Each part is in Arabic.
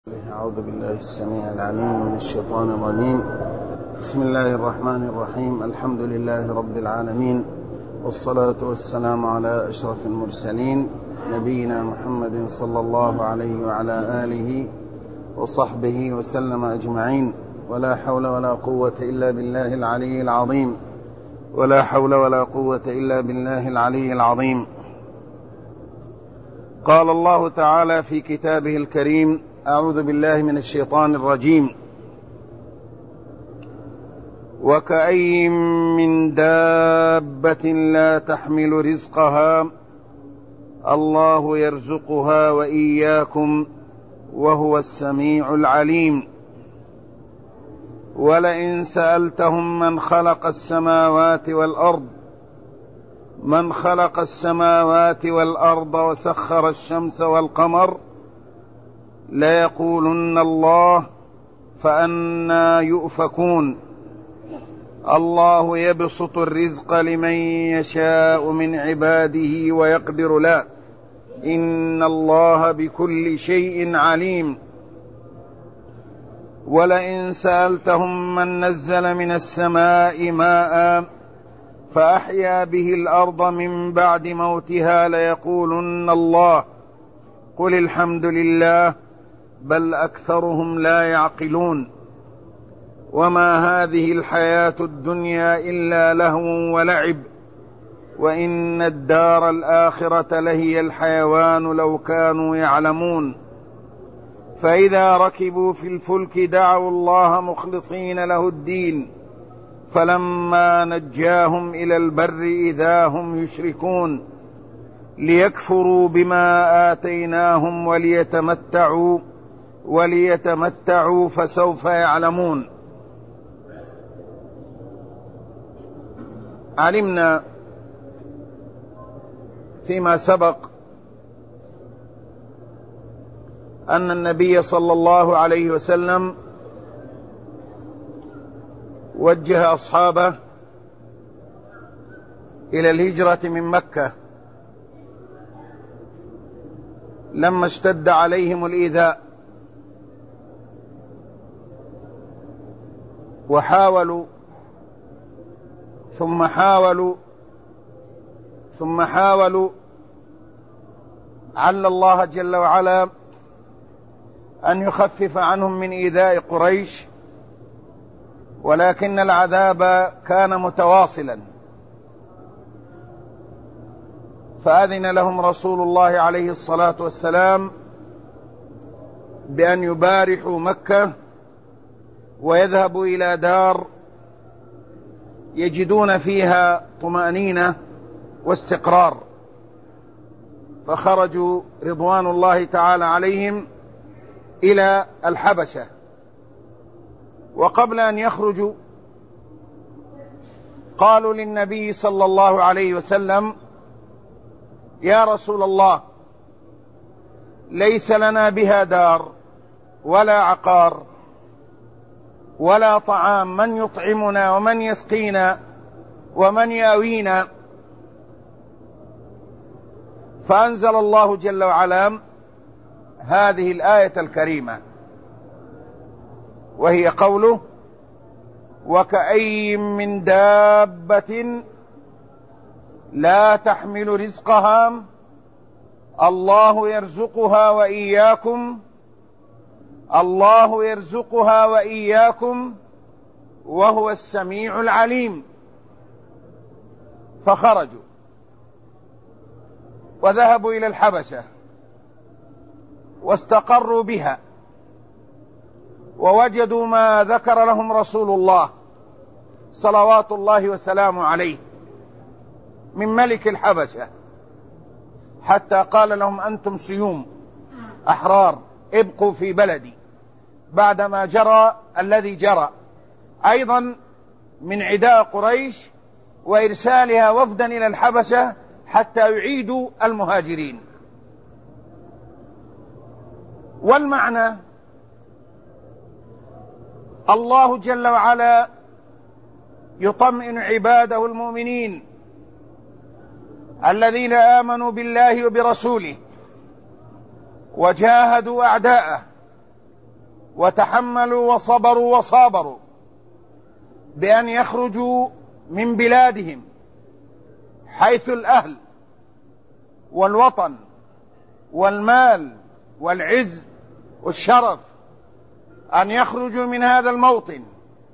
أعوذ بالله السميع العليم من الشيطان الرجيم. بسم الله الرحمن الرحيم. الحمد لله رب العالمين، والصلاة والسلام على أشرف المرسلين نبينا محمد صلى الله عليه وعلى آله وصحبه وسلم أجمعين. ولا حول ولا قوة إلا بالله العلي العظيم. ولا حول ولا قوة إلا بالله العلي العظيم. قال الله تعالى في كتابه الكريم: أعوذ بالله من الشيطان الرجيم: وكأي من دابة لا تحمل رزقها الله يرزقها وإياكم وهو السميع العليم. ولئن سألتهم من خلق السماوات والأرض وسخر الشمس والقمر ليقولن الله، فأنى يؤفكون. الله يبسط الرزق لمن يشاء من عباده ويقدر له، إن الله بكل شيء عليم. ولئن سألتهم من نزل من السماء ماء فأحيا به الأرض من بعد موتها ليقولن الله، قل الحمد لله بل أكثرهم لا يعقلون. وما هذه الحياة الدنيا إلا لهو ولعب، وإن الدار الآخرة لهي الحيوان لو كانوا يعلمون. فإذا ركبوا في الفلك دعوا الله مخلصين له الدين، فلما نجاهم إلى البر إذا هم يشركون، ليكفروا بما آتيناهم وليتمتعوا فسوف يعلمون. علمنا فيما سبق أن النبي صلى الله عليه وسلم وجه أصحابه إلى الهجرة من مكة لما اشتد عليهم الإيذاء، وحاولوا ثم حاولوا عل الله جل وعلا أن يخفف عنهم من إيذاء قريش، ولكن العذاب كان متواصلا، فأذن لهم رسول الله عليه الصلاة والسلام بأن يبارحوا مكة ويذهبوا إلى دار يجدون فيها طمأنينة واستقرار، فخرجوا رضوان الله تعالى عليهم إلى الحبشة. وقبل أن يخرجوا قالوا للنبي صلى الله عليه وسلم: يا رسول الله، ليس لنا بها دار ولا عقار ولا طعام، من يطعمنا ومن يسقينا ومن يأوينا؟ فأنزل الله جل وعلا هذه الآية الكريمة، وهي قوله: وكأي من دابة لا تحمل رزقها الله يرزقها وإياكم وهو السميع العليم. فخرجوا وذهبوا إلى الحبشة واستقروا بها، ووجدوا ما ذكر لهم رسول الله صلوات الله وسلامه عليه من ملك الحبشة، حتى قال لهم: أنتم سيوم أحرار، ابقوا في بلدي، بعدما جرى الذي جرى أيضا من عداء قريش وإرسالها وفدا إلى الحبشة حتى يعيدوا المهاجرين. والمعنى: الله جل وعلا يطمئن عباده المؤمنين الذين آمنوا بالله وبرسوله وجاهدوا أعداءه وتحملوا وصبروا وصابروا بأن يخرجوا من بلادهم حيث الأهل والوطن والمال والعز والشرف، أن يخرجوا من هذا الموطن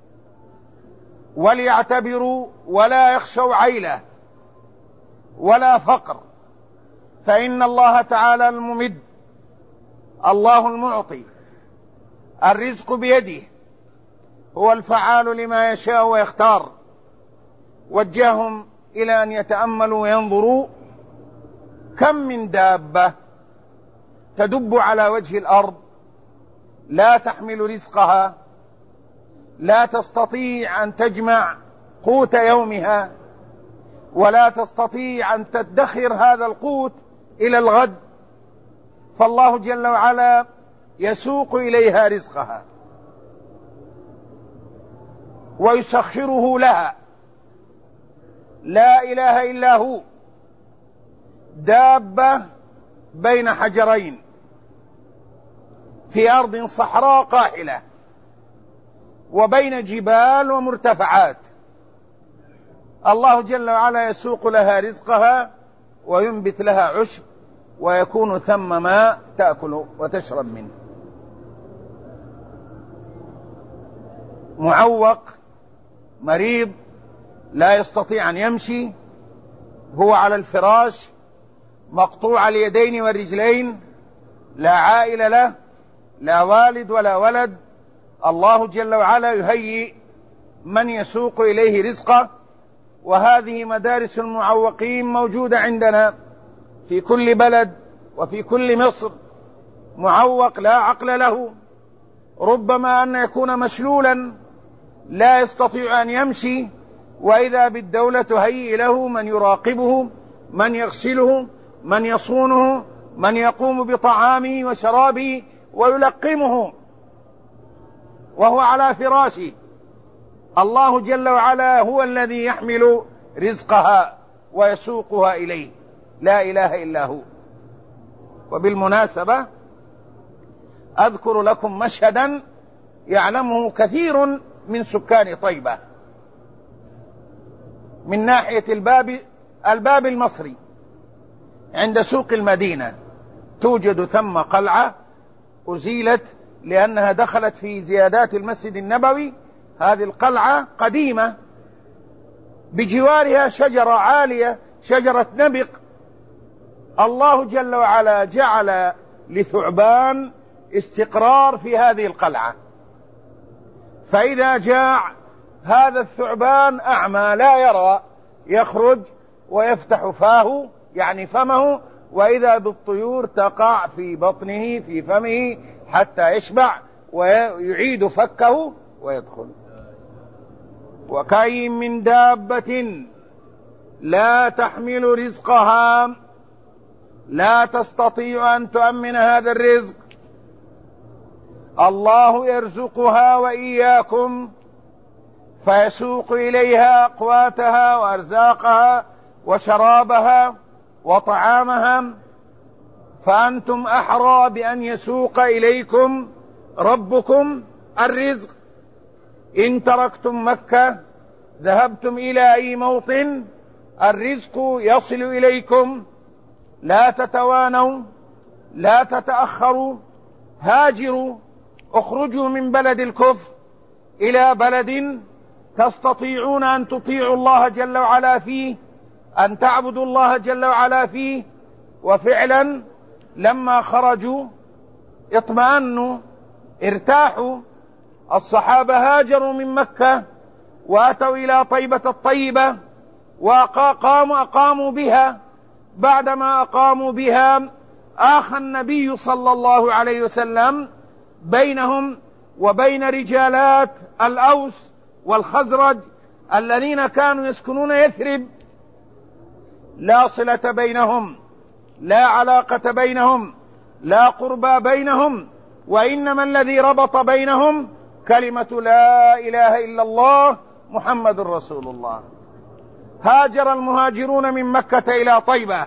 وليعتبروا ولا يخشوا عيلة ولا فقر، فإن الله تعالى الممد، الله المعطي، الرزق بيده، هو الفعال لما يشاء ويختار. وجههم إلى أن يتأملوا وينظروا كم من دابة تدب على وجه الأرض لا تحمل رزقها، لا تستطيع أن تجمع قوت يومها، ولا تستطيع أن تدخر هذا القوت إلى الغد، فالله جل وعلا يسوق إليها رزقها ويسخره لها. لا إله إلا هو. دابة بين حجرين في أرض صحراء قاحلة وبين جبال ومرتفعات، الله جل وعلا يسوق لها رزقها وينبت لها عشب ويكون ثم ماء تأكل وتشرب منه. معوق مريض لا يستطيع أن يمشي، هو على الفراش مقطوع اليدين والرجلين، لا عائل له، لا والد ولا ولد، الله جل وعلا يهيئ من يسوق إليه رزقه. وهذه مدارس المعوقين موجودة عندنا في كل بلد وفي كل مصر. معوق لا عقل له، ربما أن يكون مشلولا لا يستطيع أن يمشي، وإذا بالدولة تهيئ له من يراقبه، من يغسله، من يصونه، من يقوم بطعامه وشرابه ويلقمه وهو على فراشه. الله جل وعلا هو الذي يحمل رزقها ويسوقها إليه، لا إله إلا هو. وبالمناسبة أذكر لكم مشهدا يعلمه كثير من سكان طيبة من ناحية الباب المصري. عند سوق المدينة توجد ثم قلعة أزيلت لأنها دخلت في زيادات المسجد النبوي. هذه القلعة قديمة، بجوارها شجرة عالية، شجرة نبق. الله جل وعلا جعل لثعبان استقرار في هذه القلعة، فإذا جاع هذا الثعبان أعمى لا يرى، يخرج ويفتح فاه يعني فمه، وإذا بالطيور تقع في بطنه في فمه حتى يشبع ويعيد فكه ويدخل. وكأي من دابة لا تحمل رزقها، لا تستطيع أن تؤمن هذا الرزق، الله يرزقها وإياكم، فيسوق إليها أقواتها وأرزاقها وشرابها وطعامها، فأنتم أحرى بأن يسوق إليكم ربكم الرزق. إن تركتم مكة ذهبتم إلى أي موطن الرزق يصل إليكم، لا تتوانوا، لا تتأخروا، هاجروا، اخرجوا من بلد الكفر إلى بلد تستطيعون أن تطيعوا الله جل وعلا فيه، أن تعبدوا الله جل وعلا فيه. وفعلا لما خرجوا اطمأنوا، ارتاحوا. الصحابة هاجروا من مكة وأتوا إلى طيبة الطيبة وأقاموا بها. بعدما أقاموا بها آخى النبي صلى الله عليه وسلم بينهم وبين رجالات الأوس والخزرج الذين كانوا يسكنون يثرب، لا صلة بينهم، لا علاقة بينهم، لا قربى بينهم، وإنما الذي ربط بينهم كلمة لا إله إلا الله محمد رسول الله. هاجر المهاجرون من مكة إلى طيبة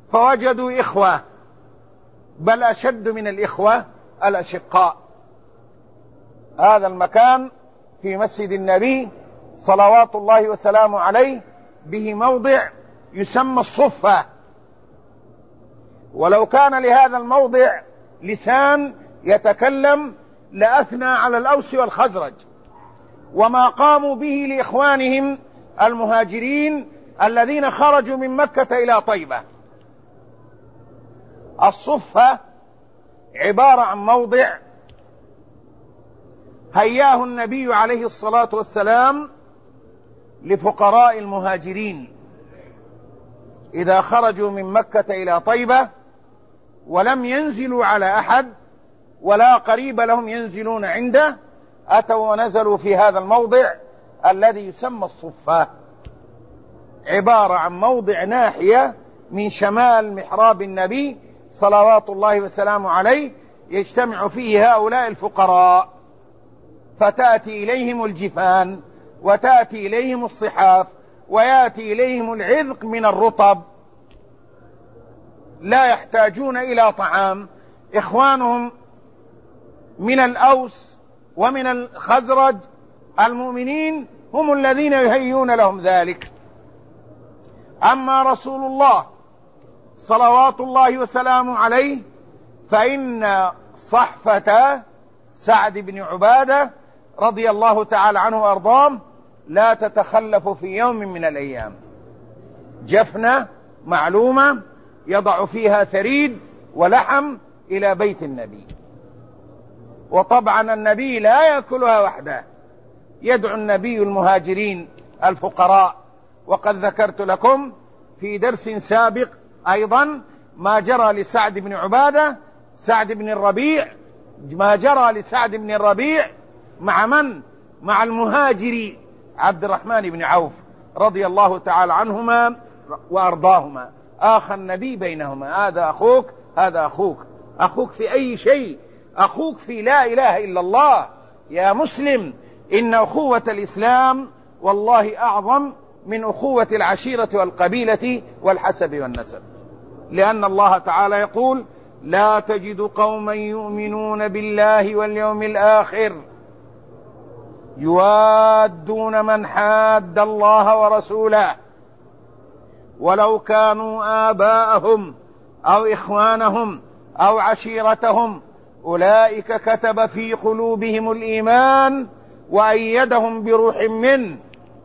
فوجدوا إخوة، بل أشد من الإخوة الأشقاء، هذا المكان في مسجد النبي صلوات الله وسلامه عليه به موضع يسمى الصفة، ولو كان لهذا الموضع لسان يتكلم لأثنى على الأوس والخزرج وما قاموا به لإخوانهم المهاجرين الذين خرجوا من مكة إلى طيبة. الصفة عبارة عن موضع هياه النبي عليه الصلاة والسلام لفقراء المهاجرين إذا خرجوا من مكة إلى طيبة ولم ينزلوا على أحد ولا قريب لهم ينزلون عنده، أتوا ونزلوا في هذا الموضع الذي يسمى الصفة، عبارة عن موضع ناحية من شمال محراب النبي صلوات الله وسلامه عليه يجتمع فيه هؤلاء الفقراء، فتأتي إليهم الجفان وتأتي إليهم الصحاف ويأتي إليهم العذق من الرطب، لا يحتاجون إلى طعام. إخوانهم من الأوس ومن الخزرج المؤمنين هم الذين يهيئون لهم ذلك. أما رسول الله صلوات الله وسلامه عليه فإن صحفة سعد بن عبادة رضي الله تعالى عنه وأرضاه لا تتخلف في يوم من الأيام، جفنة معلومة يضع فيها ثريد ولحم إلى بيت النبي، وطبعا النبي لا يأكلها وحده، يدعو النبي المهاجرين الفقراء. وقد ذكرت لكم في درس سابق أيضا ما جرى لسعد بن عبادة، سعد بن الربيع، ما جرى لسعد بن الربيع مع من؟ مع المهاجر عبد الرحمن بن عوف رضي الله تعالى عنهما وأرضاهما، آخى النبي بينهما، هذا أخوك هذا أخوك. أخوك في أي شيء؟ أخوك في لا إله إلا الله. يا مسلم، إن أخوة الإسلام والله أعظم من أخوة العشيرة والقبيلة والحسب والنسب، لأن الله تعالى يقول: لا تجد قوما يؤمنون بالله واليوم الآخر يوادون من حاد الله ورسوله ولو كانوا آباءهم أو إخوانهم أو عشيرتهم أولئك كتب في قلوبهم الإيمان وأيدهم بروح منه.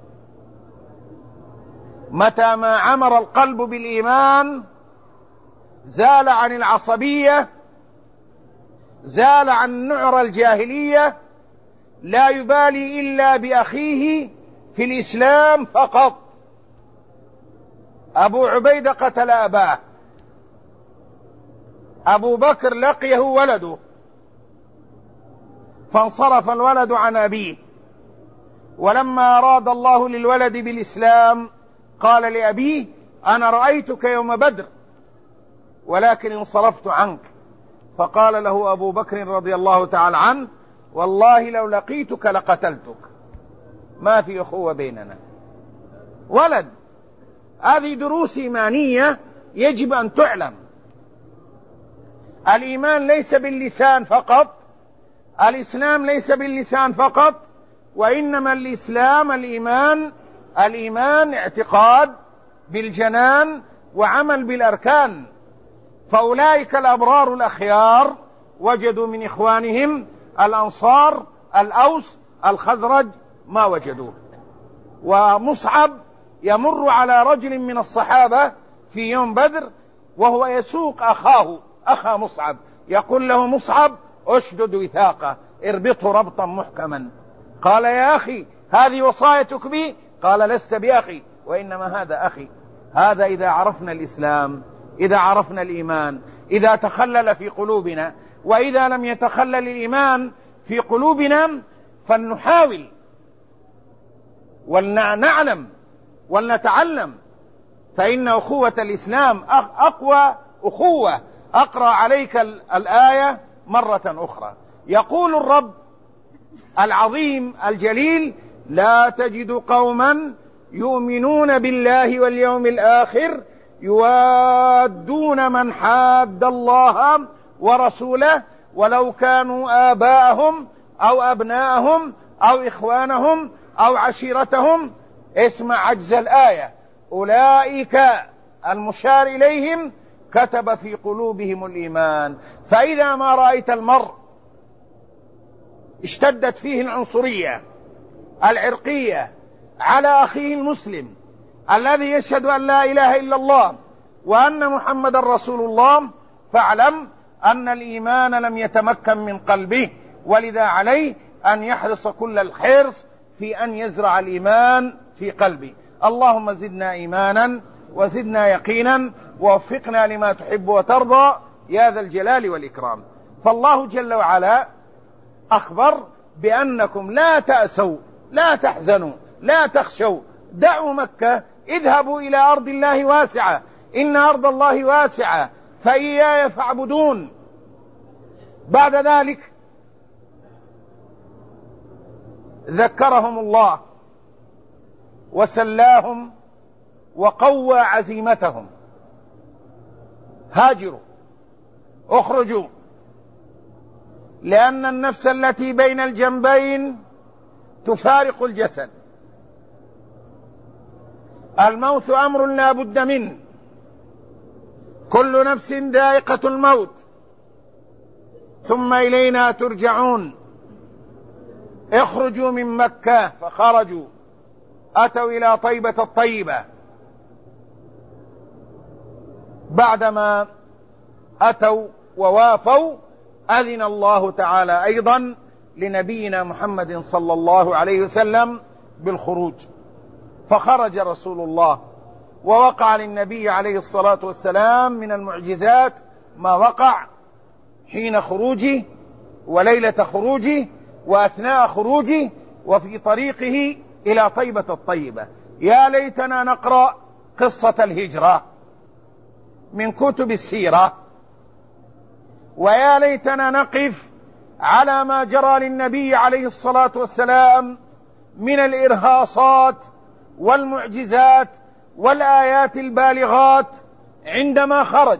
متى ما عمر القلب بالإيمان زال عن العصبية، زال عن نعر الجاهلية، لا يبالي إلا بأخيه في الإسلام فقط. أبو عبيدة قتل أباه، أبو بكر لقيه ولده فانصرف الولد عن أبيه، ولما أراد الله للولد بالإسلام قال لأبيه: أنا رأيتك يوم بدر ولكن انصرفت عنك. فقال له أبو بكر رضي الله تعالى عنه: والله لو لقيتك لقتلتك، ما في أخوة بيننا. ولد. هذه دروس إيمانية يجب أن تعلم. الإيمان ليس باللسان فقط، الإسلام ليس باللسان فقط، وإنما الإيمان اعتقاد بالجنان وعمل بالأركان. فأولئك الأبرار الأخيار وجدوا من إخوانهم الأنصار الأوس الخزرج ما وجدوه. ومصعب يمر على رجل من الصحابة في يوم بدر وهو يسوق أخا مصعب، يقول له مصعب: أشدد وثاقه، اربطه ربطا محكما. قال: يا أخي هذه وصايتك بي؟ قال: لست بأخي وإنما هذا أخي. هذا إذا عرفنا الإسلام، إذا عرفنا الإيمان، إذا تخلل في قلوبنا. وإذا لم يتخلل الإيمان في قلوبنا فلنحاول ولنعلم ولنتعلم، فإن أخوة الإسلام أقوى أخوة. أقرأ عليك الآية مرة أخرى. يقول الرب العظيم الجليل: لا تجد قوما يؤمنون بالله واليوم الآخر يوادون من حاد الله ورسوله ولو كانوا آباءهم أو أبناءهم أو إخوانهم أو عشيرتهم. اسمع عجز الآية: أولئك المشار إليهم كتب في قلوبهم الإيمان. فإذا ما رأيت المرء اشتدت فيه العنصرية العرقية على أخيه المسلم الذي يشهد أن لا إله إلا الله وأن محمد رسول الله، فاعلم أن الإيمان لم يتمكن من قلبه، ولذا عليه أن يحرص كل الحرص في أن يزرع الإيمان في قلبه. اللهم زدنا إيمانا وزدنا يقينا ووفقنا لما تحب وترضى يا ذا الجلال والإكرام. فالله جل وعلا أخبر بأنكم لا تأسوا لا تحزنوا لا تخشوا، دعوا مكة، اذهبوا إلى أرض الله واسعة، إن أرض الله واسعة فإياي فاعبدون. بعد ذلك ذكرهم الله وسلاهم وقوى عزيمتهم: هاجروا، اخرجوا، لأن النفس التي بين الجنبين تفارق الجسد. الموت أمر لا بد منه، كل نفس ذائقة الموت، ثم إلينا ترجعون. اخرجوا من مكة. فخرجوا، أتوا إلى طيبة الطيبة. بعدما أتوا ووافوا أذن الله تعالى أيضا لنبينا محمد صلى الله عليه وسلم بالخروج، فخرج رسول الله، ووقع للنبي عليه الصلاة والسلام من المعجزات ما وقع حين خروجه وليلة خروجه وأثناء خروجه وفي طريقه إلى طيبة الطيبة. يا ليتنا نقرأ قصة الهجرة من كتب السيرة، ويا ليتنا نقف على ما جرى للنبي عليه الصلاة والسلام من الإرهاصات والمعجزات والآيات البالغات عندما خرج.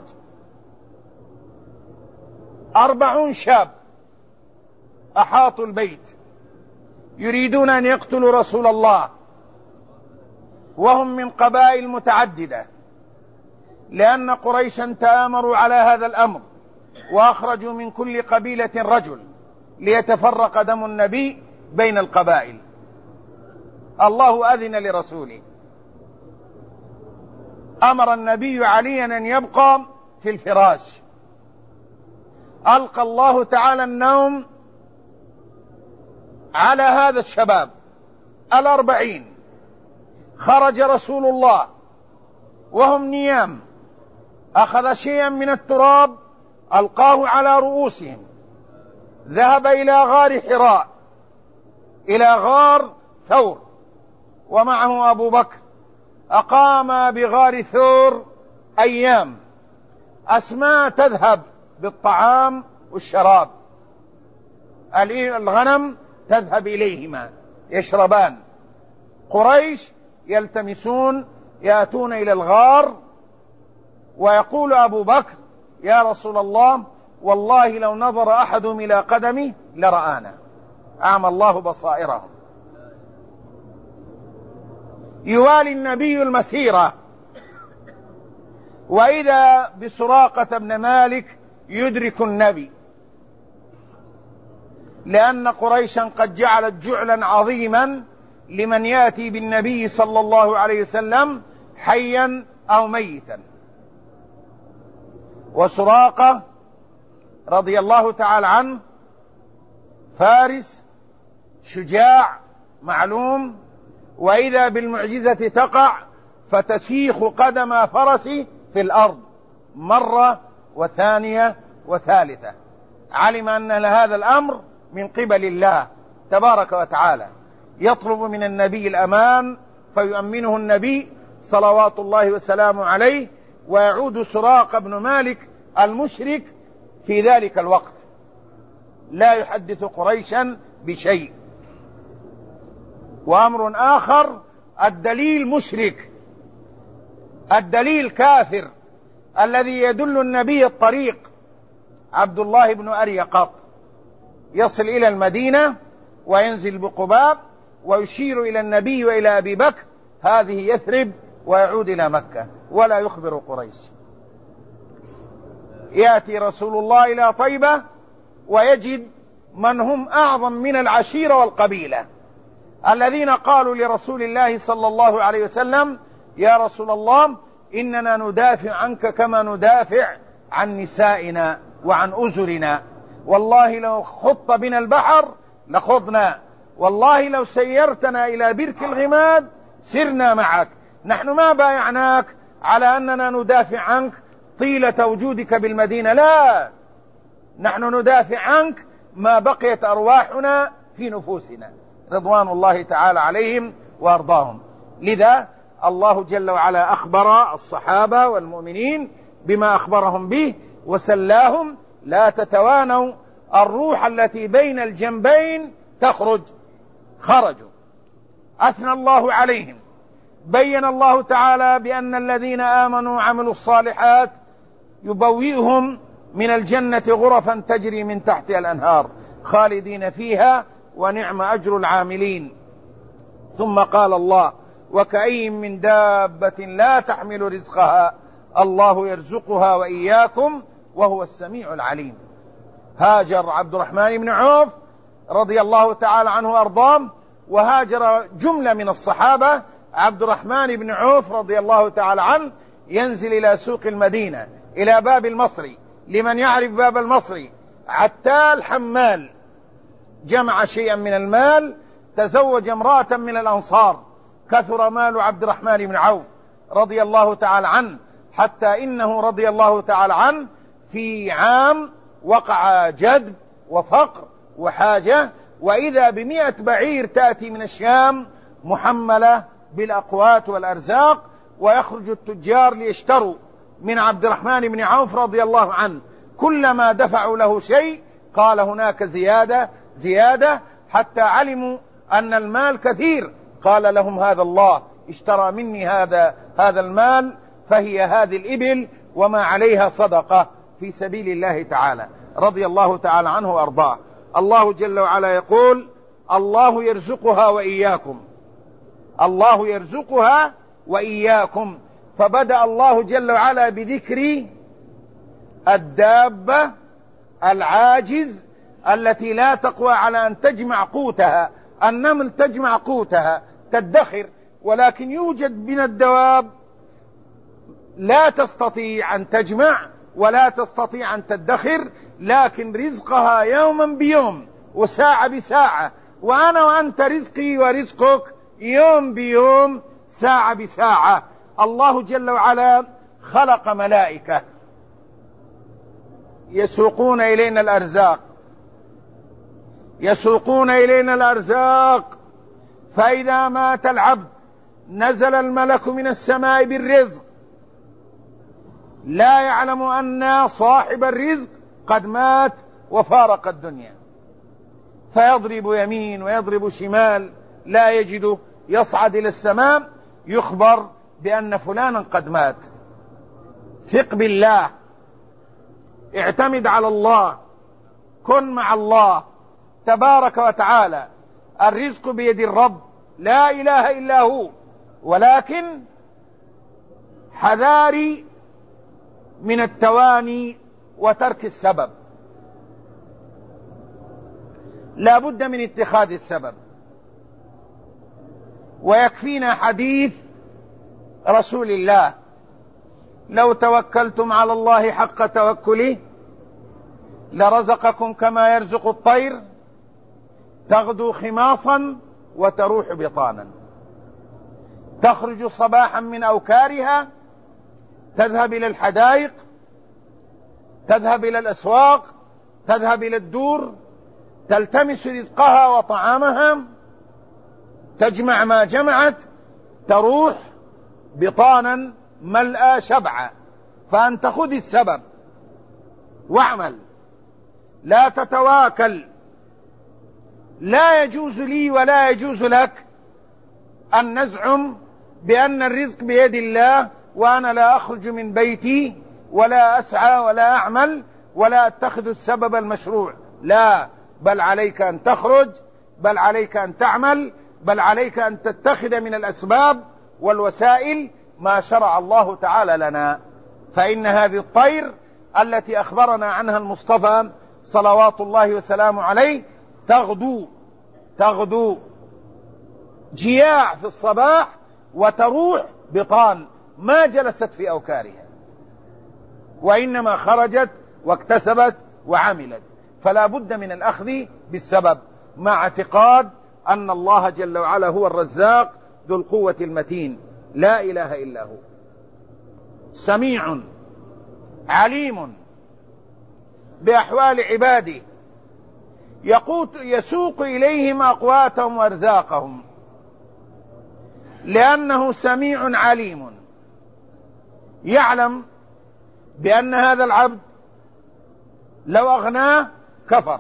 40 شاب أحاطوا البيت يريدون أن يقتلوا رسول الله، وهم من قبائل متعددة، لأن قريشا تآمروا على هذا الأمر وأخرجوا من كل قبيلة رجل ليتفرق دم النبي بين القبائل. الله أذن لرسوله، أمر النبي عليا أن يبقى في الفراش. ألقى الله تعالى النوم على هذا الشباب 40. خرج رسول الله وهم نيام، أخذ شيئا من التراب ألقاه على رؤوسهم، ذهب إلى غار حراء، إلى غار ثور، ومعه أبو بكر. أقام بغار ثور أيام. أسماء تذهب بالطعام والشراب، الغنم تذهب إليهما يشربان. قريش يلتمسون، يأتون إلى الغار، ويقول أبو بكر: يا رسول الله، والله لو نظر أحدهم إلى قدمي لرآنا. أعمى الله بصائرهم. يوالي النبي المسيرة، وإذا بسراقة بن مالك يدرك النبي، لأن قريشا قد جعلت جعلا عظيما لمن يأتي بالنبي صلى الله عليه وسلم حيا أو ميتا. وسراقة رضي الله تعالى عنه فارس شجاع معلوم، وإذا بالمعجزة تقع فتسيخ قدم فرسه في الأرض مرة وثانية وثالثة. علم أن هذا الأمر من قبل الله تبارك وتعالى، يطلب من النبي الأمان فيؤمنه النبي صلوات الله وسلامه عليه، ويعود سراقة بن مالك المشرك في ذلك الوقت لا يحدث قريشا بشيء. وأمر آخر: الدليل مشرك، الدليل كافر الذي يدل النبي الطريق، عبد الله بن أريقط يصل إلى المدينة وينزل بقباء ويشير إلى النبي وإلى أبي بكر هذه يثرب، ويعود إلى مكة ولا يخبر قريش. يأتي رسول الله إلى طيبة ويجد من هم أعظم من العشيرة والقبيلة، الذين قالوا لرسول الله صلى الله عليه وسلم: يا رسول الله، إننا ندافع عنك كما ندافع عن نسائنا وعن أزرنا، والله لو خط بنا البحر لخضنا، والله لو سيرتنا إلى برك الغماد سرنا معك، نحن ما بايعناك على أننا ندافع عنك طيلة وجودك بالمدينة، لا، نحن ندافع عنك ما بقيت أرواحنا في نفوسنا، رضوان الله تعالى عليهم وأرضاهم. لذا الله جل وعلا أخبر الصحابة والمؤمنين بما أخبرهم به وسلاهم: لا تتوانوا، الروح التي بين الجنبين تخرج. خرجوا، أثنى الله عليهم، بين الله تعالى بأن الذين آمنوا وعملوا الصالحات يبوئهم من الجنة غرفا تجري من تحتها الأنهار خالدين فيها ونعم أجر العاملين. ثم قال الله: وكأي من دابة لا تحمل رزقها الله يرزقها وإياكم وهو السميع العليم. هاجر عبد الرحمن بن عوف رضي الله تعالى عنه وأرضاه، وهاجر جملة من الصحابة. عبد الرحمن بن عوف رضي الله تعالى عنه ينزل إلى سوق المدينة إلى باب المصري. لمن يعرف باب المصري، عتال حمال، جمع شيئا من المال، تزوج امرأة من الأنصار، كثر مال عبد الرحمن بن عوف رضي الله تعالى عنه، حتى إنه رضي الله تعالى عنه في عام وقع جدب وفقر وحاجة، وإذا ب100 بعير تأتي من الشام محملة بالأقوات والأرزاق، ويخرج التجار ليشتروا من عبد الرحمن بن عوف رضي الله عنه. كلما دفعوا له شيء قال هناك زيادة، حتى علموا أن المال كثير، قال لهم: هذا الله اشترى مني هذا المال، فهي هذه الإبل وما عليها صدقة في سبيل الله تعالى، رضي الله تعالى عنه وأرضاه. الله جل وعلا يقول: الله يرزقها وإياكم، الله يرزقها وإياكم. فبدأ الله جل وعلا بذكر الدابة العاجز التي لا تقوى على أن تجمع قوتها. النمل تجمع قوتها تدخر، ولكن يوجد من الدواب لا تستطيع أن تجمع ولا تستطيع أن تدخر، لكن رزقها يوما بيوم وساعة بساعة، وأنا وأنت رزقي ورزقك يوم بيوم ساعة بساعة. الله جل وعلا خلق ملائكة يسوقون إلينا الأرزاق، فإذا مات العبد نزل الملك من السماء بالرزق، لا يعلم أن صاحب الرزق قد مات وفارق الدنيا، فيضرب يمين ويضرب شمال لا يجده، يصعد إلى السماء يخبر بأن فلانا قد مات. ثق بالله، اعتمد على الله، كن مع الله تبارك وتعالى. الرزق بيد الرب لا إله إلا هو، ولكن حذاري من التواني وترك السبب، لا بد من اتخاذ السبب. ويكفينا حديث رسول الله: لو توكلتم على الله حق توكله لرزقكم كما يرزق الطير تغدو خماصا وتروح بطانا، تخرج صباحا من أوكارها، تذهب إلى الحدائق، تذهب إلى الأسواق، تذهب إلى الدور، تلتمس رزقها وطعامها، تجمع ما جمعت، تروح بطانا ملأى شبعا. فأنت خذ السبب واعمل، لا تتواكل. لا يجوز لي ولا يجوز لك أن نزعم بأن الرزق بيد الله وأنا لا أخرج من بيتي ولا أسعى ولا أعمل ولا أتخذ السبب المشروع. لا، بل عليك أن تخرج، بل عليك أن تعمل، بل عليك أن تتخذ من الأسباب والوسائل ما شرع الله تعالى لنا. فإن هذه الطير التي أخبرنا عنها المصطفى صلوات الله وسلامه عليه تغدو جياع في الصباح وتروح بطان، ما جلست في أوكارها، وإنما خرجت واكتسبت وعملت. فلا بد من الأخذ بالسبب مع اعتقاد أن الله جل وعلا هو الرزاق ذو القوة المتين، لا إله إلا هو، سميع عليم بأحوال عباده، يسوق إليهم أقواتهم وأرزاقهم، لأنه سميع عليم، يعلم بأن هذا العبد لو أغناه كفر،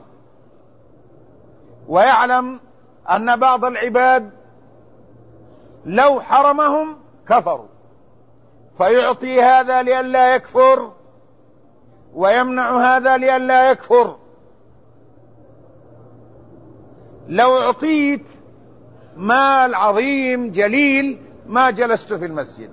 ويعلم أن بعض العباد لو حرمهم كفروا، فيعطي هذا لئلا يكفر ويمنع هذا لئلا يكفر. لو أعطيت مال عظيم جليل ما جلست في المسجد،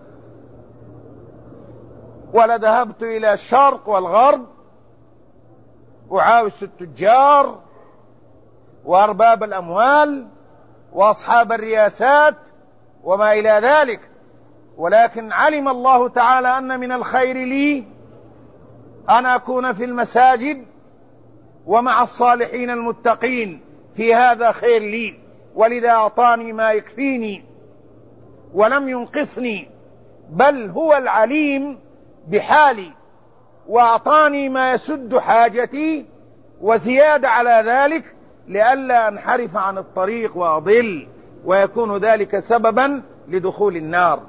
ولذهبت إلى الشرق والغرب أعاوز التجار وأرباب الأموال وأصحاب الرياسات وما إلى ذلك، ولكن علم الله تعالى أن من الخير لي أن أكون في المساجد ومع الصالحين المتقين، في هذا خير لي، ولذا أعطاني ما يكفيني ولم ينقصني، بل هو العليم بحالي وأعطاني ما يسد حاجتي وزيادة على ذلك، لئلا أنحرف عن الطريق وأضل ويكون ذلك سببا لدخول النار.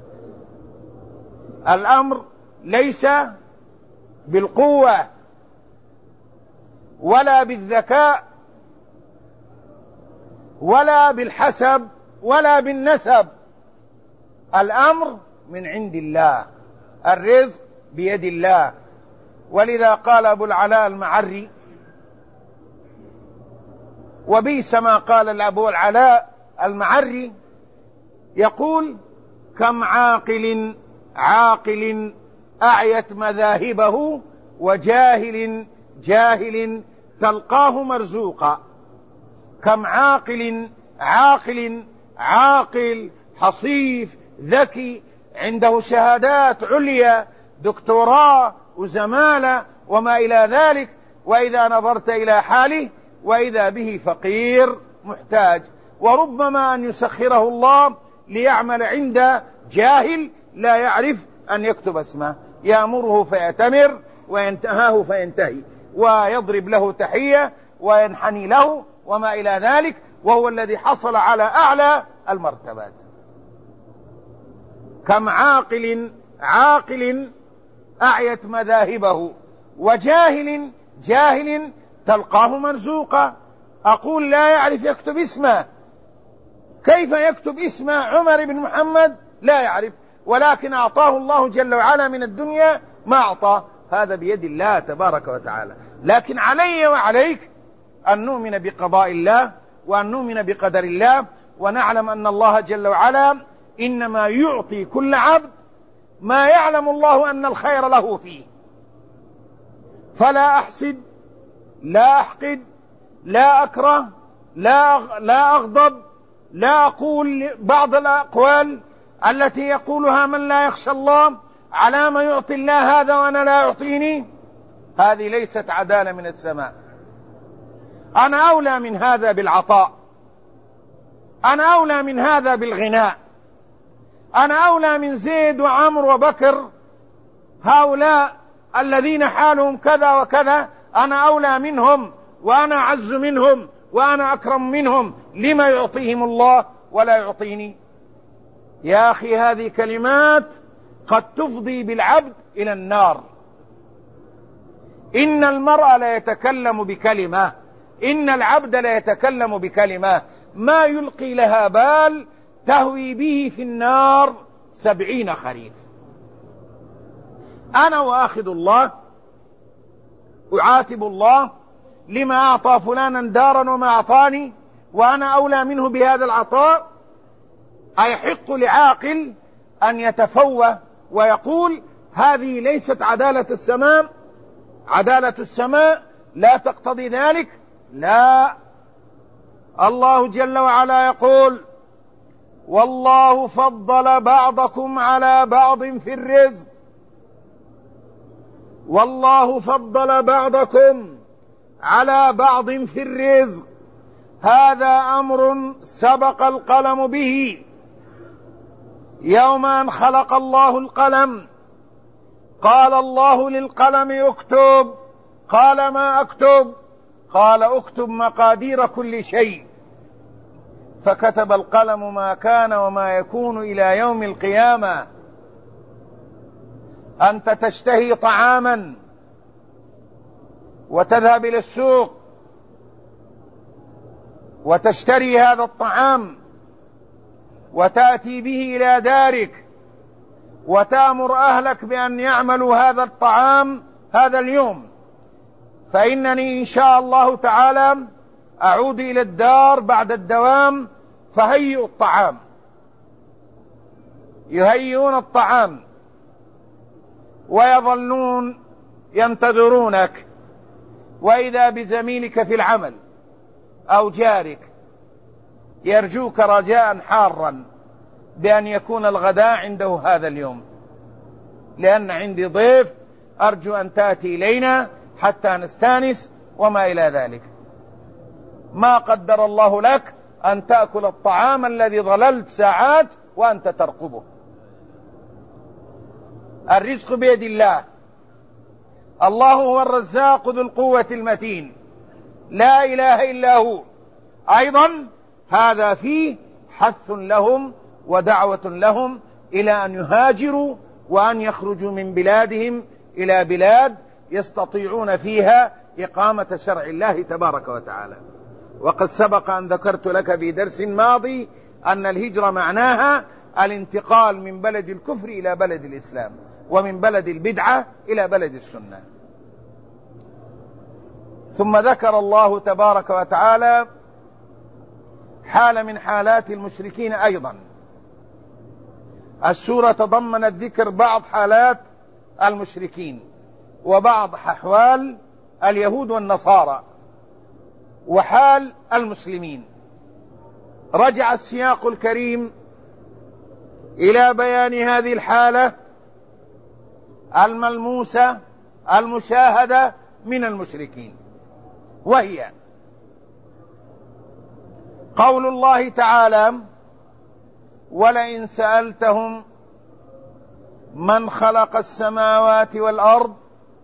الأمر ليس بالقوة ولا بالذكاء ولا بالحسب ولا بالنسب، الأمر من عند الله، الرزق بيد الله. ولذا قال أبو العلاء المعري، وبئس ما قال أبو العلاء المعري، يقول: كم عاقل أعيت مذاهبه، وجاهل تلقاه مرزوقا. كم عاقل حصيف ذكي عنده شهادات عليا، دكتوراه وزمالة وما إلى ذلك، وإذا نظرت إلى حاله وإذا به فقير محتاج، وربما أن يسخره الله ليعمل عند جاهل لا يعرف أن يكتب اسمه، يأمره فيأتمر وينتهاه فينتهي، ويضرب له تحية وينحني له وما إلى ذلك، وهو الذي حصل على أعلى المرتبات. كم عاقل أعيت مذاهبه، وجاهل تلقاه مرزوقا. أقول لا يعرف يكتب اسمه، كيف يكتب اسم عمر بن محمد؟ لا يعرف، ولكن أعطاه الله جل وعلا من الدنيا ما أعطاه، هذا بيد الله تبارك وتعالى. لكن علي وعليك أن نؤمن بقضاء الله وأن نؤمن بقدر الله، ونعلم أن الله جل وعلا إنما يعطي كل عبد ما يعلم الله أن الخير له فيه. فلا أحسد، لا أحقد، لا أكره، لا أغضب، لا أقول بعض الأقوال التي يقولها من لا يخشى الله: على ما يعطي الله هذا وأنا لا يعطيني. هذه ليست عدالة من السماء. أنا أولى من هذا بالعطاء، أنا أولى من هذا بالغناء، أنا أولى من زيد وعمر وبكر، هؤلاء الذين حالهم كذا وكذا، أنا أولى منهم وأنا أعز منهم وأنا أكرم منهم، لما يعطيهم الله ولا يعطيني؟ يا أخي هذه كلمات قد تفضي بالعبد إلى النار. إن المرء لا يتكلم بكلمة، إن العبد لا يتكلم بكلمة ما يلقي لها بال تهوي به في النار 70 خريف. أنا وآخذ الله، أعاتب الله لما أعطى فلانا دارا وما أعطاني وأنا أولى منه بهذا العطاء؟ أيحق لعاقل أن يتفوه ويقول هذه ليست عدالة السماء؟ عدالة السماء لا تقتضي ذلك. لا، الله جل وعلا يقول والله فضل بعضكم على بعض في الرزق. والله فضل بعضكم على بعض في الرزق، هذا أمر سبق القلم به. يوم أن خلق الله القلم قال الله للقلم اكتب، قال ما أكتب؟ قال اكتب مقادير كل شيء، فكتب القلم ما كان وما يكون إلى يوم القيامة. أنت تشتهي طعاما وتذهب إلى السوق وتشتري هذا الطعام وتأتي به إلى دارك وتأمر أهلك بأن يعملوا هذا الطعام هذا اليوم، فإنني إن شاء الله تعالى أعود إلى الدار بعد الدوام فهيئوا الطعام. يهيئون الطعام ويظلون ينتظرونك، وإذا بزميلك في العمل أو جارك يرجوك رجاء حارا بأن يكون الغداء عنده هذا اليوم، لأن عندي ضيف أرجو أن تأتي إلينا حتى نستانس وما إلى ذلك. ما قدر الله لك أن تأكل الطعام الذي ظللت ساعات وأنت ترقبه. الرزق بيد الله، الله هو الرزاق ذو القوة المتين، لا إله إلا هو. أيضا هذا فيه حث لهم ودعوة لهم إلى أن يهاجروا وأن يخرجوا من بلادهم إلى بلاد يستطيعون فيها إقامة شرع الله تبارك وتعالى. وقد سبق أن ذكرت لك في درس ماضي أن الهجرة معناها الانتقال من بلد الكفر إلى بلد الإسلام، ومن بلد البدعة إلى بلد السنة. ثم ذكر الله تبارك وتعالى حال من حالات المشركين أيضا. السورة تضمنت ذكر بعض حالات المشركين وبعض أحوال اليهود والنصارى وحال المسلمين. رجع السياق الكريم إلى بيان هذه الحالة الملموسة المشاهدة من المشركين، وهي قول الله تعالى ولئن سألتهم من خلق السماوات والأرض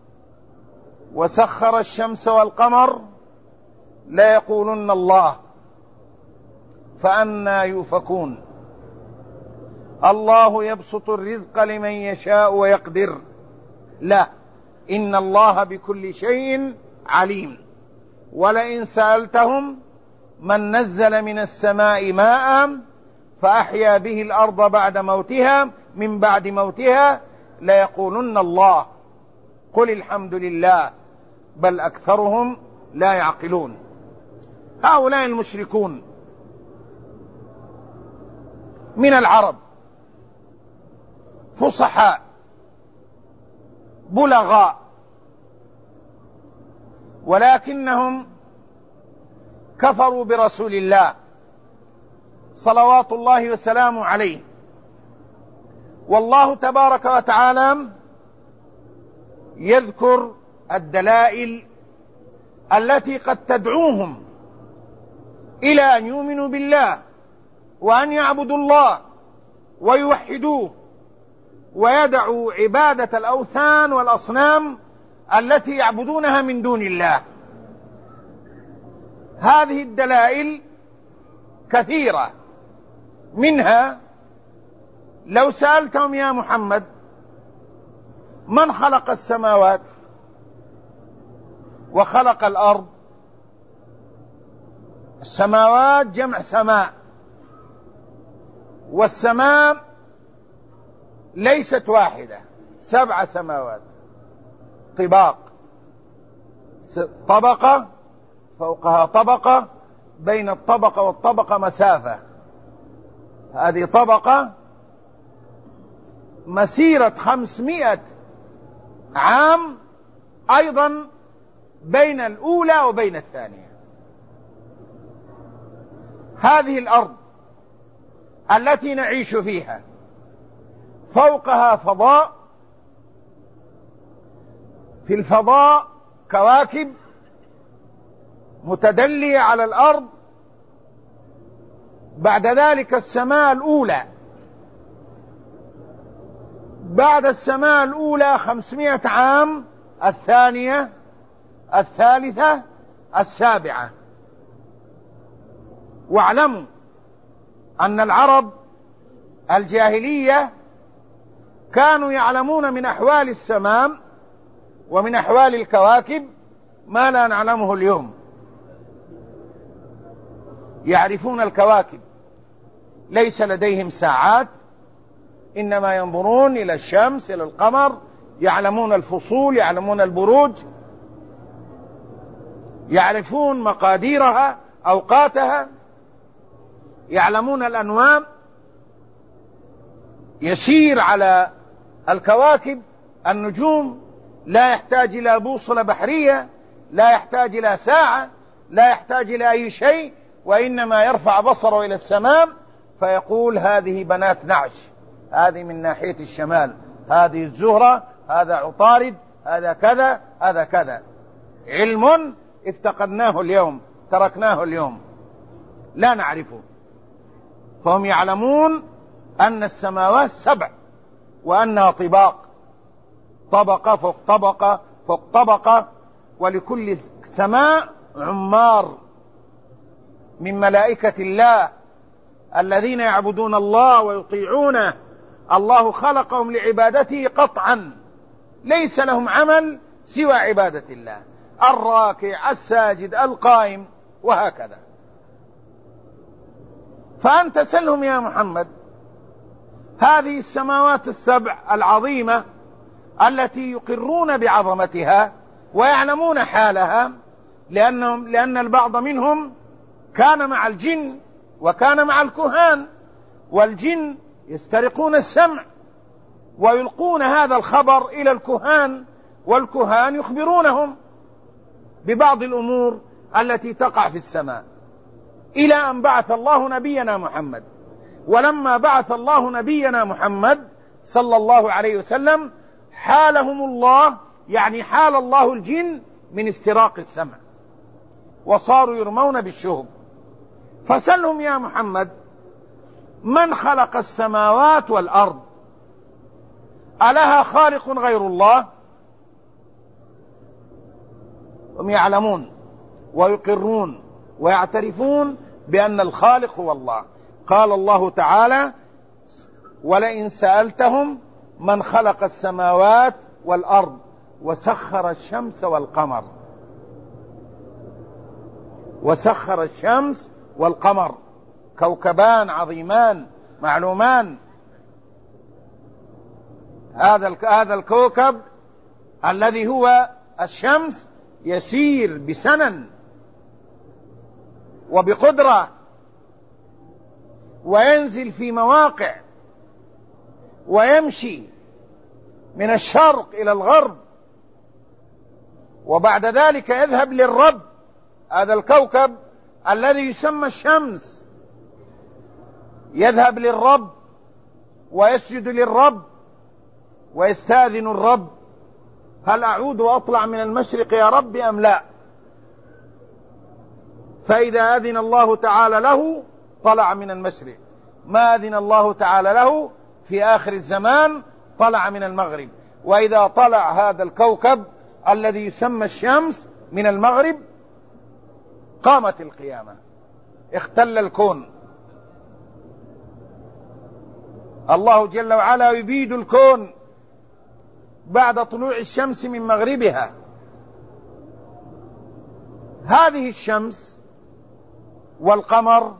وسخر الشمس والقمر ليقولن الله فأنى يؤفكون. الله يبسط الرزق لمن يشاء ويقدر، لا إن الله بكل شيء عليم. ولئن سألتهم من نزل من السماء ماء فأحيا به الأرض بعد موتها من بعد موتها ليقولن الله قل الحمد لله بل أكثرهم لا يعقلون. هؤلاء المشركون من العرب فصحاء بلغاء، ولكنهم كفروا برسول الله صلوات الله وسلامه عليه. والله تبارك وتعالى يذكر الدلائل التي قد تدعوهم إلى أن يؤمنوا بالله وأن يعبدوا الله ويوحدوه ويدعوا عبادة الأوثان والأصنام التي يعبدونها من دون الله. هذه الدلائل كثيرة، منها لو سألتهم يا محمد من خلق السماوات وخلق الأرض، السماوات جمع سماء، والسماء ليست واحدة، 7 سماوات طباق، طبقة فوقها طبقة، بين الطبقة والطبقة مسافة، هذه طبقة مسيرة 500 عام أيضا بين الأولى وبين الثانية. هذه الأرض التي نعيش فيها فوقها فضاء، في الفضاء كواكب متدلية على الأرض، بعد ذلك السماء الأولى، بعد السماء الأولى 500 عام الثانية، الثالثة، السابعة. واعلموا أن العرب الجاهلية كانوا يعلمون من أحوال السماء ومن أحوال الكواكب ما لا نعلمه اليوم. يعرفون الكواكب، ليس لديهم ساعات، إنما ينظرون إلى الشمس، إلى القمر، يعلمون الفصول، يعلمون البروج، يعرفون مقاديرها، أوقاتها، يعلمون الأنوام. يسير على الكواكب النجوم، لا يحتاج إلى بوصلة بحرية، لا يحتاج إلى ساعة، لا يحتاج إلى أي شيء، وإنما يرفع بصره إلى السماء فيقول هذه بنات نعش، هذه من ناحية الشمال، هذه الزهرة، هذا عطارد، هذا كذا، هذا كذا. علم افتقدناه اليوم، تركناه اليوم، لا نعرفه. فهم يعلمون أن السماوات 7 وأنها طباق، طبقة فوق طبقة فوق طبقة، ولكل سماء عمار من ملائكة الله الذين يعبدون الله ويطيعونه. الله خلقهم لعبادته قطعا، ليس لهم عمل سوى عبادة الله، الراكع، الساجد، القائم، وهكذا. فأنت سلهم يا محمد هذه السماوات ال7 العظيمة التي يقرون بعظمتها ويعلمون حالها، لأن البعض منهم كان مع الجن وكان مع الكهان، والجن يسترقون السمع ويلقون هذا الخبر إلى الكهان، والكهان يخبرونهم ببعض الأمور التي تقع في السماء، إلى أن بعث الله نبينا محمد. ولما بعث الله نبينا محمد صلى الله عليه وسلم حالهم الله، يعني حال الله الجن من استراق السمع، وصاروا يرمون بالشهب. فسلهم يا محمد من خلق السماوات والأرض؟ ألها خالق غير الله؟ هم يعلمون ويقرون ويعترفون بأن الخالق هو الله. قال الله تعالى: ولئن سألتهم من خلق السماوات والأرض وسخر الشمس والقمر. وسخر الشمس والقمر، كوكبان عظيمان معلومان. هذا الكوكب الذي هو الشمس يسير بسنن وبقدرة، وينزل في مواقع، ويمشي من الشرق إلى الغرب، وبعد ذلك يذهب للرب. هذا الكوكب الذي يسمى الشمس يذهب للرب ويسجد للرب ويستاذن الرب: هل أعود وأطلع من المشرق يا رب أم لا؟ فإذا أذن الله تعالى له طلع من المشرق، ما أذن الله تعالى له في آخر الزمان طلع من المغرب. وإذا طلع هذا الكوكب الذي يسمى الشمس من المغرب قامت القيامة، اختل الكون. الله جل وعلا يبيد الكون بعد طلوع الشمس من مغربها. هذه الشمس والقمر